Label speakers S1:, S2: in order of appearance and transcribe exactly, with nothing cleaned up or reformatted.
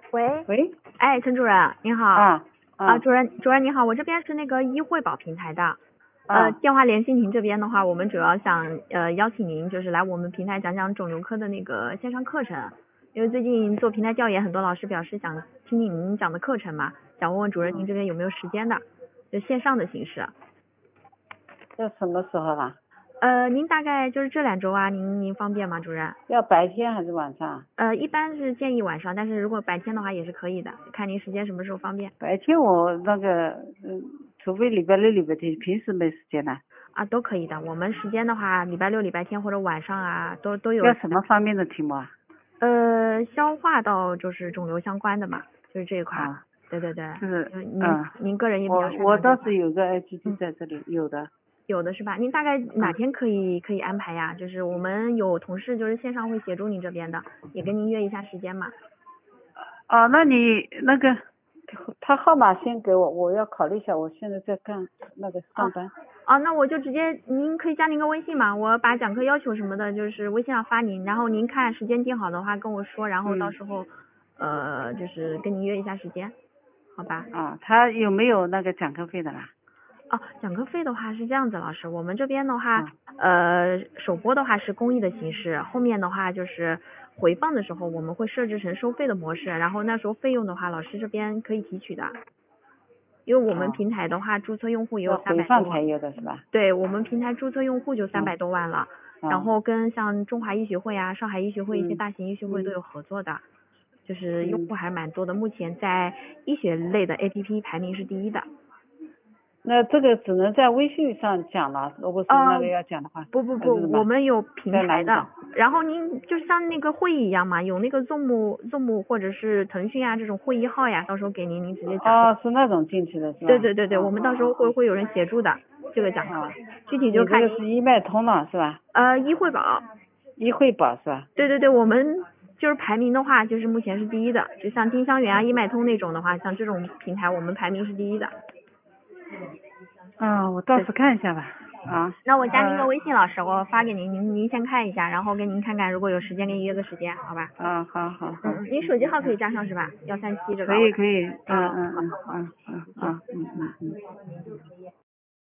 S1: 喂，
S2: 喂，
S1: 哎，陈主任您好。
S2: 啊
S1: 啊，
S2: 啊
S1: 主任主任您好，我这边是那个医惠保平台的，呃，
S2: 啊
S1: 电话联系您这边的话，我们主要想呃邀请您就是来我们平台讲讲肿瘤科的那个线上课程，因为最近做平台调研，很多老师表示想听听您讲的课程嘛，想问问主任您这边有没有时间的，就线上的形式。
S2: 这什么时候啊？
S1: 呃，您大概就是这两周啊，您您方便吗，主任？
S2: 要白天还是晚上？
S1: 呃，一般是建议晚上，但是如果白天的话也是可以的，看您时间什么时候方便。
S2: 白天我那个，嗯，除非礼拜六、礼拜天，平时没时间呢。
S1: 啊，都可以的。我们时间的话，礼拜六、礼拜天或者晚上啊，都都有。
S2: 要什么方面的题目啊？
S1: 呃，消化道就是肿瘤相关的嘛，就是这一块。
S2: 啊，
S1: 对对对。
S2: 是，
S1: 嗯。您
S2: 嗯，
S1: 您个人也比较
S2: 我
S1: 擅长
S2: 我倒是
S1: 这块。
S2: 有个 I G T 在这里，有的。
S1: 有的是吧？您大概哪
S2: 啊
S1: 天可以可以安排呀？就是我们有同事就是线上会协助您这边的，也跟您约一下时间嘛。
S2: 啊，那你那个他号码先给我，我要考虑一下，我现在在干那个上班。
S1: 哦，那我就直接，您可以加您个微信嘛，我把讲课要求什么的，就是微信上发您，然后您看时间定好的话跟我说，然后到时候，
S2: 嗯、
S1: 呃，就是跟您约一下时间，好吧？
S2: 啊，他有没有那个讲课费的啦？
S1: 哦，讲课费的话是这样子，老师，我们这边的话，
S2: 啊
S1: 呃，首播的话是公益的形式，后面的话就是回放的时候我们会设置成收费的模式，然后那时候费用的话，老师这边可以提取的。因为我们平台的话，注册用户也有
S2: 要
S1: 三百多万。
S2: 回放才有的是吧？
S1: 对，我们平台注册用户就三百多万了，
S2: 嗯、
S1: 然后跟像中华医学会啊、上海医学会一些
S2: 嗯
S1: 大型医学会都有合作的，就是
S2: 嗯
S1: 用户还蛮多的，目前在医学类的 A P P 排名是第一的。
S2: 那这个只能在微信上讲了，如果是那个要讲的话，
S1: 不不不，
S2: 还是什么
S1: 我们有平台的
S2: 在哪里讲？，
S1: 然后您就像那个会议一样嘛，有那个 Zoom Zoom 或者是腾讯啊这种会议号呀，到时候给您，您直接讲。
S2: 哦，是那种进去的是吧？
S1: 对对对对，
S2: 哦
S1: 我们到时候会会有人协助的这个讲课，
S2: 哦
S1: 具体就看
S2: 你这个是医脉通了是吧？
S1: 呃医惠保。
S2: 医惠保是吧？
S1: 对对对，我们就是排名的话，就是目前是第一的，就像丁香园啊、医脉通那种的话，像这种平台我们排名是第一的。
S2: 啊，我到时看一下吧。啊。
S1: 那我加您个
S2: 呃
S1: 微信，老师，我发给您，您您先看一下，然后跟您看看，如果有时间给你约个时间，好吧？
S2: 啊，好好好。
S1: 嗯嗯，您手机号可以加上是吧？幺三七这个。
S2: 可以可以，嗯
S1: 啊，
S2: 嗯嗯嗯嗯嗯嗯嗯。